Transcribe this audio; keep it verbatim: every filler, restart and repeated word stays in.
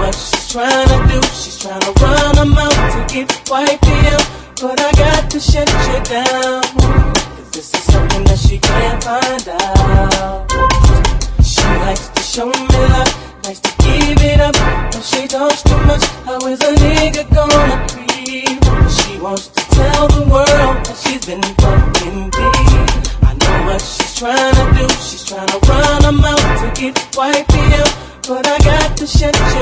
what she's trying to do. She's trying to run them out to get white P M, but I got to shut you down, 'cause this is something that she can't find out. She likes to show me love, likes to give it up, but she talks too much. How is a nigga gonna breathe? She wants to tell the world that she's been fucking deep. I know what she's trying to do. She's trying to run them out to get white P M, but I got to shut you